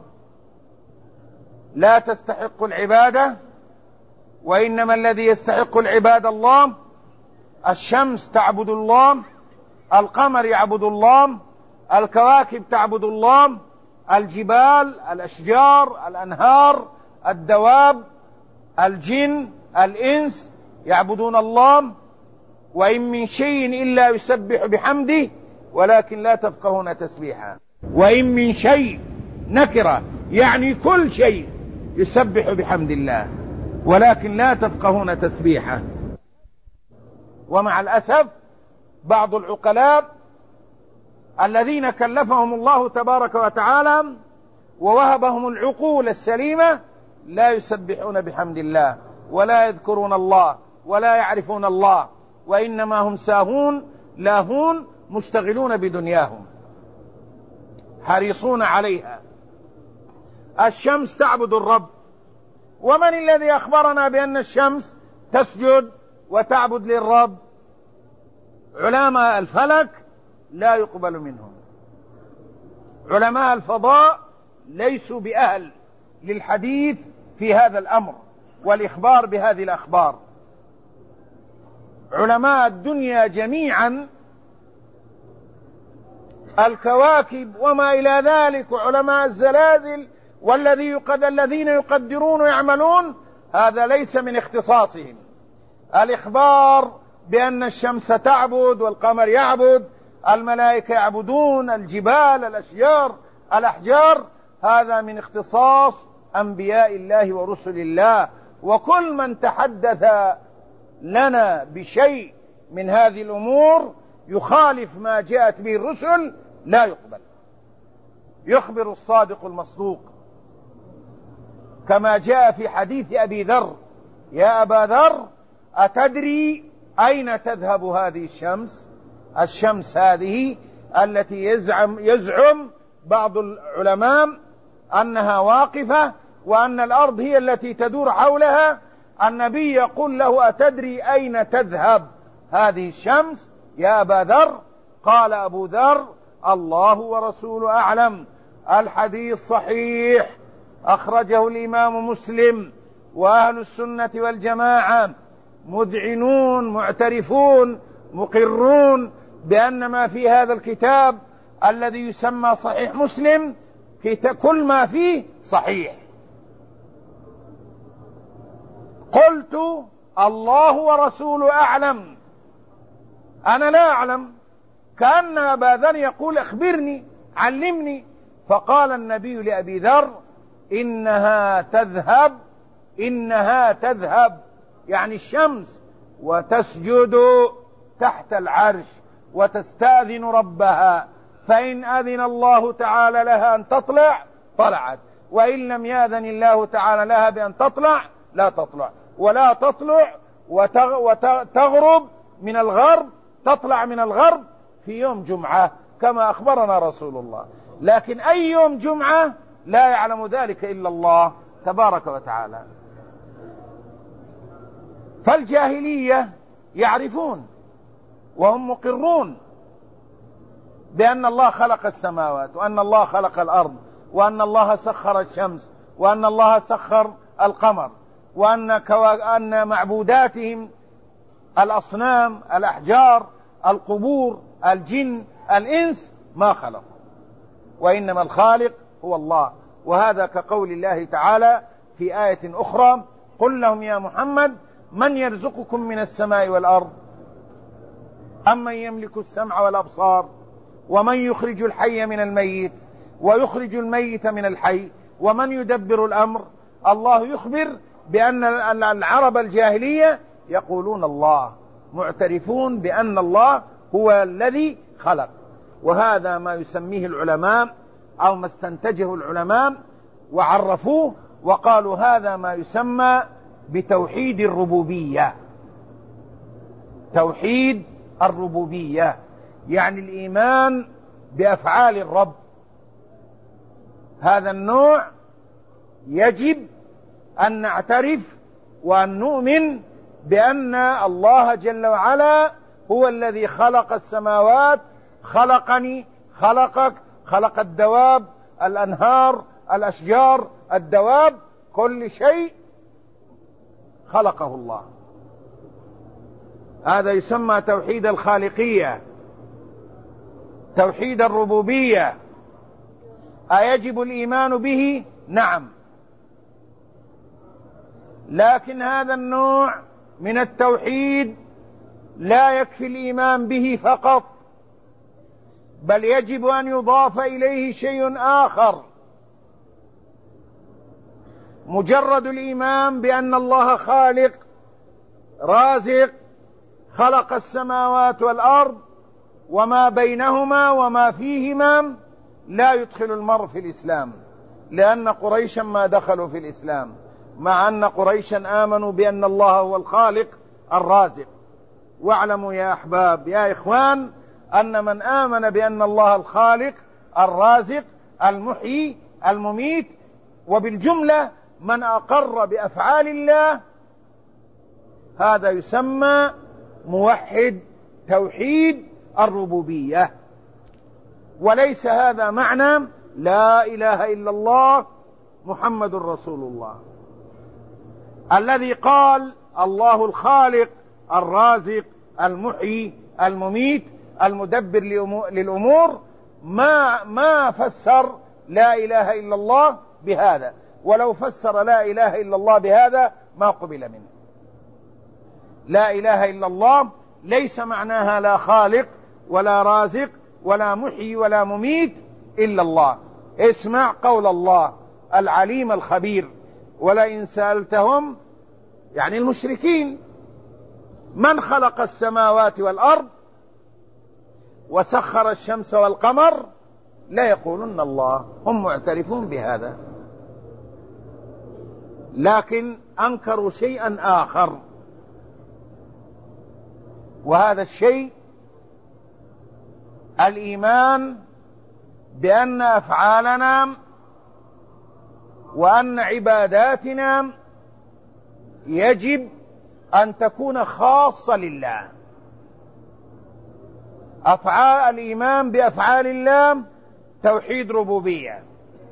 لا تستحق العبادة، وإنما الذي يستحق العبادة الله. الشمس تعبد الله، القمر يعبد الله، الكواكب تعبد الله، الجبال، الأشجار، الأنهار، الدواب، الجن، الإنس يعبدون الله. وإن من شيء إلا يسبح بحمده ولكن لا تفقهون تسبيحا. وإن من شيء نكرة، يعني كل شيء يسبح بحمد الله ولكن لا تفقهون تسبيحا. ومع الأسف بعض العقلاء الذين كلفهم الله تبارك وتعالى ووهبهم العقول السليمة لا يسبحون بحمد الله ولا يذكرون الله ولا يعرفون الله، وإنما هم ساهون لاهون مشتغلون بدنياهم حريصون عليها. الشمس تعبد الرب. ومن الذي أخبرنا بأن الشمس تسجد وتعبد للرب؟ علماء الفلك لا يقبل منهم. علماء الفضاء ليسوا بأهل للحديث في هذا الأمر والإخبار بهذه الأخبار. علماء الدنيا جميعا، الكواكب وما إلى ذلك، وعلماء الزلازل والذين يقدرون ويعملون، هذا ليس من اختصاصهم. الإخبار بأن الشمس تعبد والقمر يعبد، الملائكة يعبدون، الجبال، الأشجار، الأحجار، هذا من اختصاص أنبياء الله ورسل الله. وكل من تحدث لنا بشيء من هذه الأمور يخالف ما جاءت به الرسل لا يقبل. يخبر الصادق المصدوق كما جاء في حديث أبي ذر: يا أبا ذر أتدري أين تذهب هذه الشمس؟ الشمس هذه التي يزعم بعض العلماء أنها واقفة وأن الأرض هي التي تدور حولها. النبي يقول له: أتدري أين تذهب هذه الشمس يا أبا ذر؟ قال أبو ذر: الله ورسوله أعلم. الحديث صحيح، أخرجه الإمام مسلم. وأهل السنة والجماعة مذعنون معترفون مقرون بأن ما في هذا الكتاب الذي يسمى صحيح مسلم كل ما فيه صحيح. قلت: الله ورسوله أعلم. أنا لا أعلم. كأن أبا ذر يقول: أخبرني، علمني. فقال النبي لأبي ذر: إنها تذهب يعني الشمس، وتسجد تحت العرش وتستأذن ربها، فإن أذن الله تعالى لها أن تطلع طلعت، وإن لم يأذن الله تعالى لها بأن تطلع لا تطلع. ولا تطلع وتغرب من الغرب، تطلع من الغرب في يوم جمعة كما أخبرنا رسول الله. لكن أي يوم جمعة لا يعلم ذلك إلا الله تبارك وتعالى. فالجاهلية يعرفون وهم مقرون بأن الله خلق السماوات، وأن الله خلق الأرض، وأن الله سخر الشمس، وأن الله سخر القمر، وأن معبوداتهم الأصنام، الأحجار، القبور، الجن، الإنس ما خلقوا، وإنما الخالق هو الله. وهذا كقول الله تعالى في آية أخرى: قل لهم يا محمد من يرزقكم من السماء والأرض أمن يملك السمع والأبصار ومن يخرج الحي من الميت ويخرج الميت من الحي ومن يدبر الأمر. الله يخبر بأن العرب الجاهلية يقولون الله، معترفون بأن الله هو الذي خلق. وهذا ما يسميه العلماء أو ما استنتجه العلماء وعرفوه وقالوا هذا ما يسمى بتوحيد الربوبية. توحيد الربوبية يعني الإيمان بأفعال الرب. هذا النوع يجب أن نعترف وأن نؤمن بأن الله جل وعلا هو الذي خلق السماوات، خلقني، خلقك، خلق الدواب، الأنهار، الأشجار، الدواب، كل شيء خلقه الله. هذا يسمى توحيد الخالقية. توحيد الربوبية أيجب الإيمان به؟ نعم، لكن هذا النوع من التوحيد لا يكفي الإيمان به فقط، بل يجب أن يضاف إليه شيء آخر. مجرد الإيمان بأن الله خالق رازق خلق السماوات والأرض وما بينهما وما فيهما لا يدخل المرء في الإسلام، لأن قريشا ما دخلوا في الإسلام، مع أن قريشا آمنوا بأن الله هو الخالق الرازق. واعلموا يا أحباب يا إخوان أن من آمن بأن الله الخالق الرازق المحيي المميت، وبالجملة من أقر بأفعال الله، هذا يسمى موحد توحيد الربوبية. وليس هذا معنى لا إله إلا الله محمد رسول الله. الذي قال الله الخالق الرازق المحيي المميت المدبر للأمور ما فسر لا إله إلا الله بهذا، ولو فسر لا إله إلا الله بهذا ما قبل منه. لا إله إلا الله ليس معناها لا خالق ولا رازق ولا محيي ولا مميت إلا الله. اسمع قول الله العليم الخبير: ولئن سألتهم، يعني المشركين، من خلق السماوات والأرض وسخر الشمس والقمر لا يقولن الله. هم معترفون بهذا، لكن أنكروا شيئا آخر، وهذا الشيء الإيمان بأن أفعالنا وأن عباداتنا يجب أن تكون خاصة لله. الإيمان بأفعال الله توحيد ربوبية.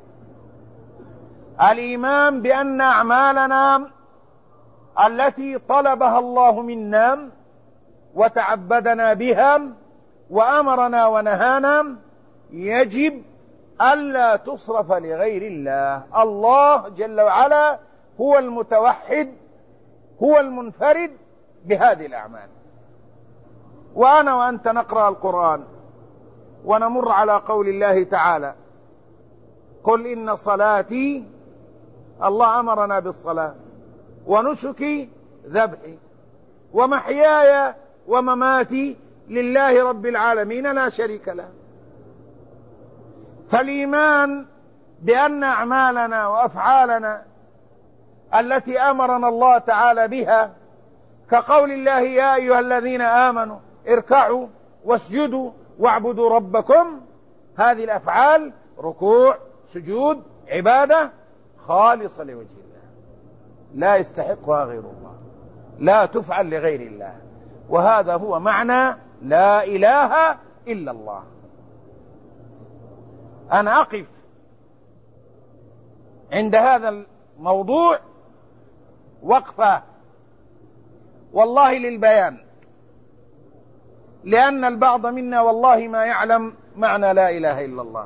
الإيمان بأن أعمالنا التي طلبها الله منا وتعبدنا بها وأمرنا ونهانا يجب ألا تصرف لغير الله. الله جل وعلا هو المتوحد، هو المنفرد بهذه الأعمال. وأنا وأنت نقرأ القرآن ونمر على قول الله تعالى: قل إن صلاتي، الله أمرنا بالصلاة، ونسكي ذبحي ومحياي ومماتي لله رب العالمين لا شريك له. فالإيمان بأن أعمالنا وأفعالنا التي أمرنا الله تعالى بها، كقول الله: يا أيها الذين آمنوا اركعوا واسجدوا واعبدوا ربكم، هذه الأفعال ركوع سجود عبادة خالصة لوجه الله، لا يستحقها غير الله، لا تفعل لغير الله. وهذا هو معنى لا إله إلا الله. أنا أقف عند هذا الموضوع وقفة والله للبيان، لأن البعض منا والله ما يعلم معنى لا إله إلا الله،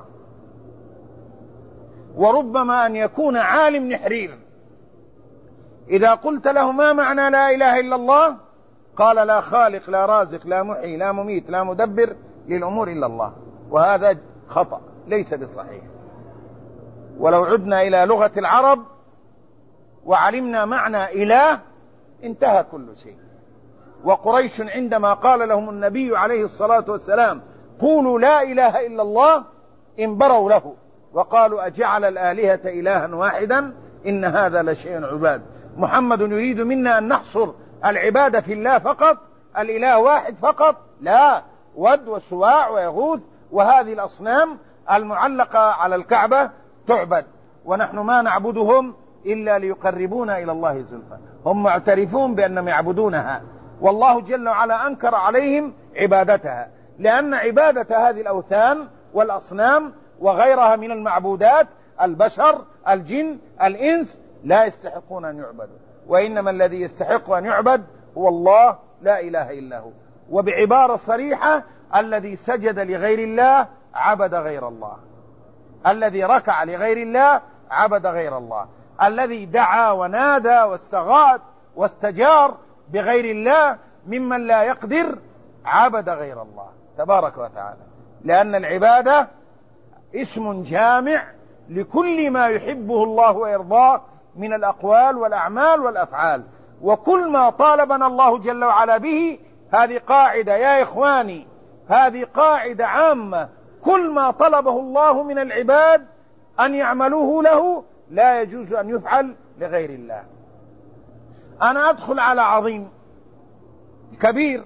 وربما أن يكون عالم نحرير إذا قلت له ما معنى لا إله إلا الله قال: لا خالق لا رازق لا محيي لا مميت لا مدبر للأمور إلا الله. وهذا خطأ ليس بصحيح. ولو عدنا إلى لغة العرب وعلمنا معنى إله انتهى كل شيء. وقريش عندما قال لهم النبي عليه الصلاة والسلام: قولوا لا إله إلا الله، انبروا له وقالوا: أجعل الآلهة إلها واحدا إن هذا لشيء عباد. محمد يريد منا أن نحصر العبادة في الله فقط، الإله واحد فقط؟ لا، ود وسواع ويغوث وهذه الأصنام المعلقة على الكعبة تعبد، ونحن ما نعبدهم إلا ليقربونا إلى الله زلفى. هم معترفون بأنهم يعبدونها، والله جل وعلا أنكر عليهم عبادتها، لأن عبادة هذه الأوثان والأصنام وغيرها من المعبودات، البشر الجن الإنس، لا يستحقون أن يعبدوا، وإنما الذي يستحق أن يعبد هو الله لا إله إلا هو. وبعبارة صريحة: الذي سجد لغير الله عبد غير الله، الذي ركع لغير الله عبد غير الله، الذي دعا ونادى واستغاث واستجار بغير الله ممن لا يقدر عبد غير الله تبارك وتعالى. لأن العبادة اسم جامع لكل ما يحبه الله ويرضاه من الأقوال والأعمال والأفعال، وكل ما طالبنا الله جل وعلا به. هذه قاعدة يا إخواني، هذه قاعدة عامة، كل ما طلبه الله من العباد أن يعملوه له لا يجوز أن يفعل لغير الله. أنا أدخل على عظيم كبير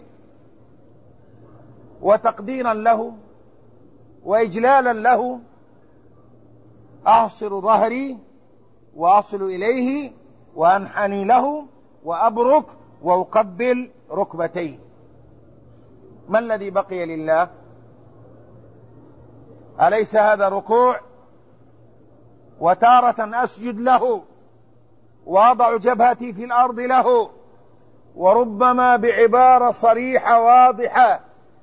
وتقديرا له وإجلالا له، أعصر ظهري وأصل إليه وأنحني له وأبرك وأقبل ركبتيه. ما الذي بقي لله؟ أليس هذا ركوع؟ وتارة أسجد له وأضع جبهتي في الأرض له، وربما بعبارة صريحة واضحة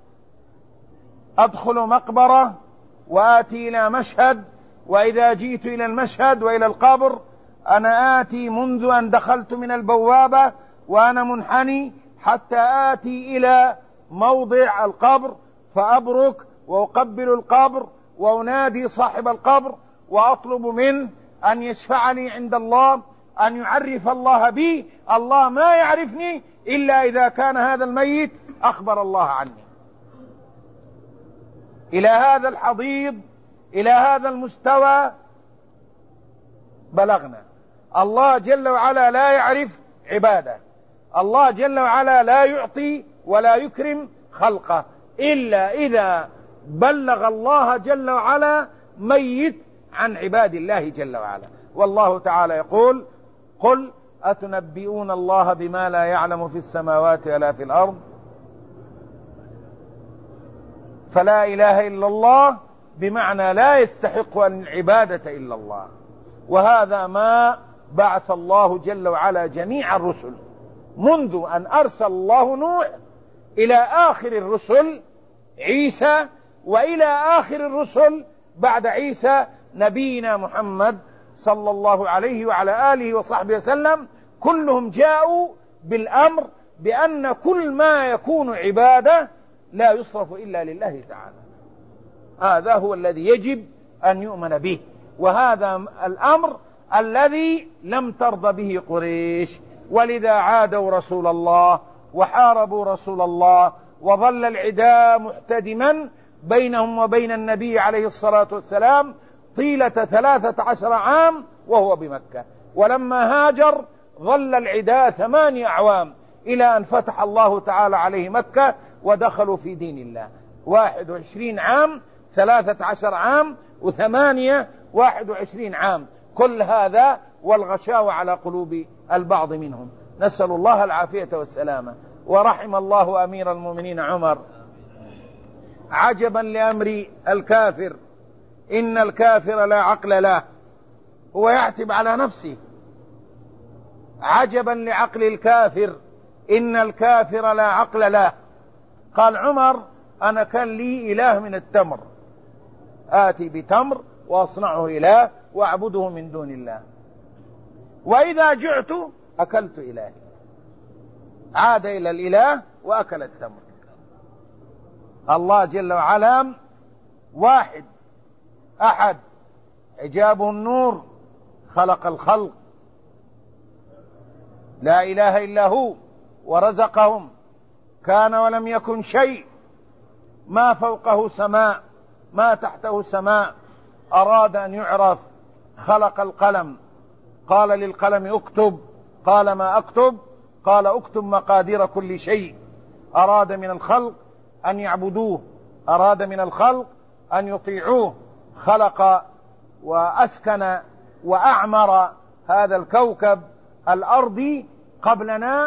أدخل مقبرة وآتي إلى مشهد، وإذا جئت إلى المشهد وإلى القبر أنا آتي منذ أن دخلت من البوابة وأنا منحني حتى آتي إلى موضع القبر، فأبرك وأقبل القبر وأنادي صاحب القبر وأطلب منه أن يشفع لي عند الله، أن يعرف الله بي. الله ما يعرفني إلا إذا كان هذا الميت أخبر الله عني. إلى هذا الحضيض، إلى هذا المستوى بلغنا. الله جل وعلا لا يعرف عباده، الله جل وعلا لا يعطي ولا يكرم خلقه إلا إذا بلغ الله جل وعلا ميت عن عباد الله جل وعلا. والله تعالى يقول: قل أتنبئون الله بما لا يعلم في السماوات ولا في الأرض. فلا إله إلا الله بمعنى لا يستحق العبادة إلا الله. وهذا ما بعث الله جل وعلا جميع الرسل منذ أن أرسل الله نوح إلى آخر الرسل عيسى، وإلى آخر الرسل بعد عيسى نبينا محمد صلى الله عليه وعلى آله وصحبه وسلم. كلهم جاءوا بالأمر بأن كل ما يكون عبادة لا يصرف إلا لله تعالى. هذا هو الذي يجب أن يؤمن به، وهذا الأمر الذي لم ترضى به قريش، ولذا عادوا رسول الله وحاربوا رسول الله، وظل العداء محتدما بينهم وبين النبي عليه الصلاة والسلام طيلة 13 عام وهو بمكة. ولما هاجر ظل العداء 8 أعوام إلى أن فتح الله تعالى عليه مكة ودخلوا في دين الله. 21 عام، 13 عام، و8 21 عام، كل هذا والغشاوة على قلوب البعض منهم. نسأل الله العافية والسلامة. ورحم الله أمير المؤمنين عمر: عجبا لأمر الكافر، إن الكافر لا عقل له. هو يعتب على نفسه: عجبا لعقل الكافر، إن الكافر لا عقل له. قال عمر: أنا كان لي إله من التمر، آتي بتمر وأصنعه إله وأعبده من دون الله، وإذا جعت أكلت إلهي. عاد إلى الإله وأكل التمر. الله جل وعلا واحد أحد، حجابه النور، خلق الخلق، لا إله إلا هو، ورزقهم، كان ولم يكن شيء، ما فوقه سماء ما تحته سماء. أراد أن يعرف، خلق القلم، قال للقلم اكتب، قال ما أكتب؟ قال اكتب مقادير كل شيء. أراد من الخلق أن يعبدوه، أراد من الخلق أن يطيعوه. خلق وأسكن وأعمر هذا الكوكب الأرضي قبلنا.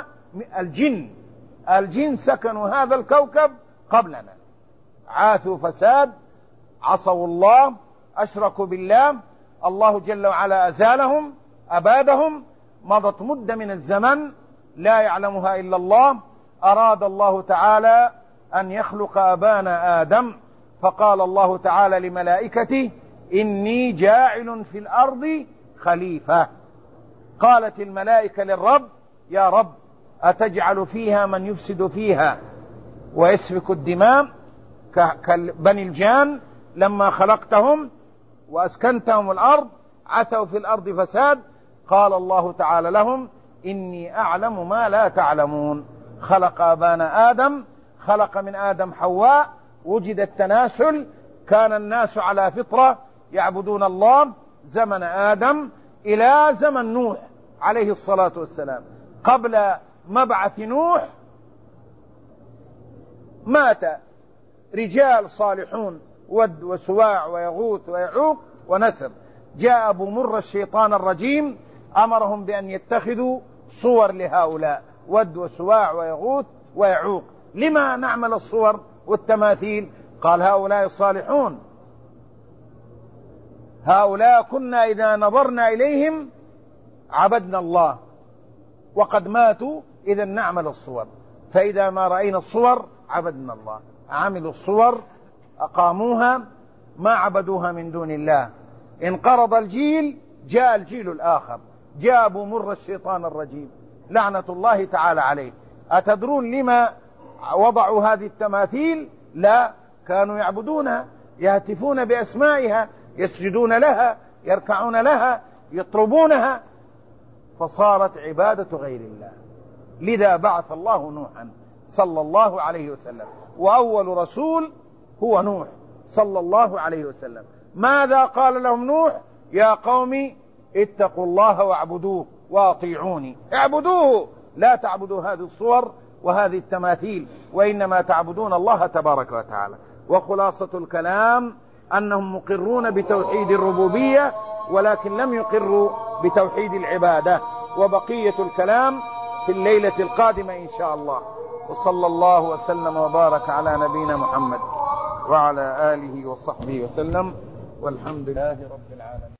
الجن سكنوا هذا الكوكب قبلنا، عاثوا فساد، عصوا الله، أشركوا بالله، الله جل وعلا أزالهم، أبادهم. مضت مدة من الزمن لا يعلمها إلا الله. أراد الله تعالى أن يخلق أبانا آدم، فقال الله تعالى لملائكته: إني جاعل في الأرض خليفة. قالت الملائكة للرب: يا رب، أتجعل فيها من يفسد فيها ويسفك الدماء كبني الجان لما خلقتهم وأسكنتهم الأرض عثوا في الأرض فساد؟ قال الله تعالى لهم: إني أعلم ما لا تعلمون. خلق أبانا آدم، خلق من آدم حواء، وجد التناسل، كان الناس على فطرة يعبدون الله زمن آدم إلى زمن نوح عليه الصلاة والسلام. قبل مبعث نوح مات رجال صالحون، ود وسواع ويغوث ويعوق ونسر. جاء أبو مر الشيطان الرجيم أمرهم بأن يتخذوا صور لهؤلاء، ود وسواع ويغوث ويعوق. لما نعمل الصور والتماثيل؟ قال: هؤلاء صالحون، هؤلاء كنا إذا نظرنا إليهم عبدنا الله، وقد ماتوا، إذا نعمل الصور، فإذا ما رأينا الصور عبدنا الله. عملوا الصور، أقاموها، ما عبدوها من دون الله. انقرض الجيل، جاء الجيل الآخر، جاء أبو مر الشيطان الرجيم لعنة الله تعالى عليه. أتدرون لما وضعوا هذه التماثيل؟ لا، كانوا يعبدونها، يهتفون بأسمائها، يسجدون لها، يركعون لها، يطربونها، فصارت عبادة غير الله. لذا بعث الله نوحا صلى الله عليه وسلم، وأول رسول هو نوح صلى الله عليه وسلم. ماذا قال لهم نوح؟ يا قوم اتقوا الله واعبدوه واطيعوني. اعبدوه، لا تعبدوا هذه الصور وهذه التماثيل، وإنما تعبدون الله تبارك وتعالى. وخلاصة الكلام أنهم مقرون بتوحيد الربوبية، ولكن لم يقروا بتوحيد العبادة. وبقية الكلام في الليلة القادمة إن شاء الله. وصلى الله وسلم وبارك على نبينا محمد وعلى آله وصحبه وسلم، والحمد لله رب العالمين.